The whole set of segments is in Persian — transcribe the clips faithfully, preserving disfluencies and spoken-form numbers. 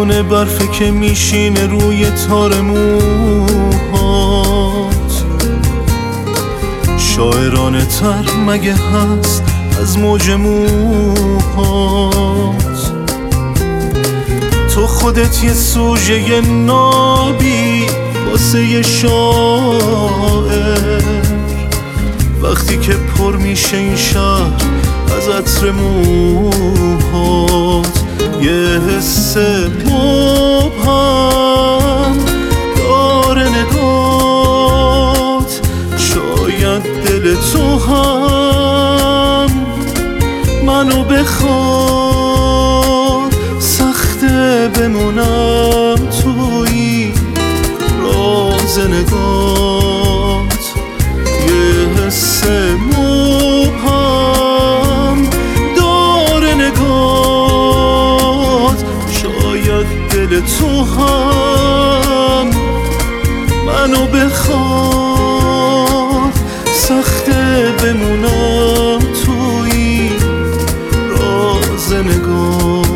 دونه برفه که میشینه روی تار موهات، شاعرانه تر مگه هست از موج موهات. تو خودت یه سوژه یه نابی واسه یه شاعر، وقتی که پر میشه این شهر از عطر موهات. یه حس مبهم داره نگات، شاید دل تو هم منو بخواد. سخته بمونم توی راز نگات. یه حس مبهم داره نگات، شاید دل تو هم منو بخواد. سخته بمونم توی راز نگات.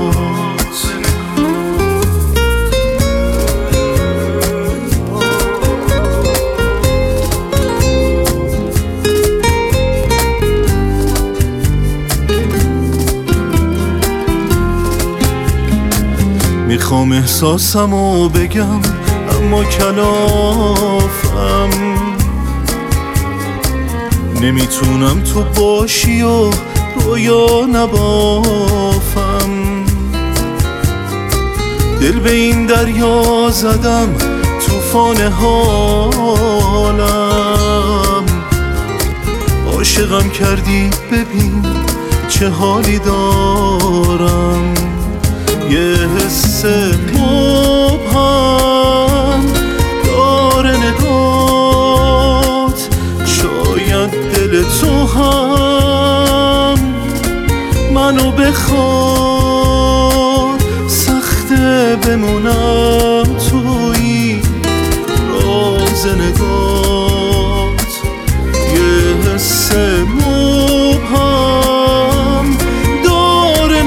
میخوام احساسمو بگم اما کلافم، نمیتونم تو باشی و رویا نبافم. دل به این دریا زدم طوفان حالم، عاشقم کردی ببین چه حالی دارم. یه حس مبهم داره نگات، شاید دل تو هم منو بخواد. سخته بمونم توی راز نگات. یه حس مبهم داره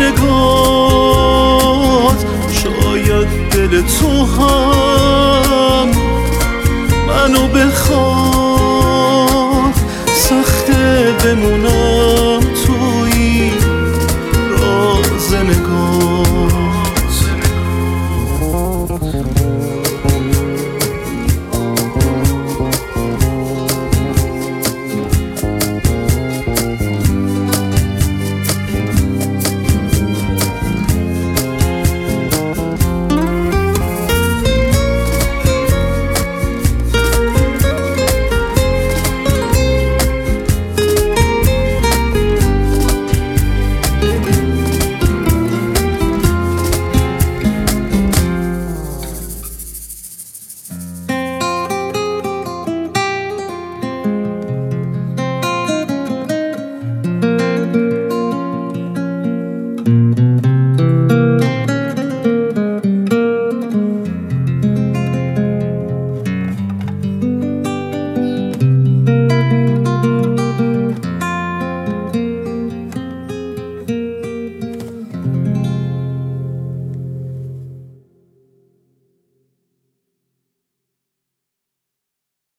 نگات، شاید دل تو هم منو بخواد. سخته بمونم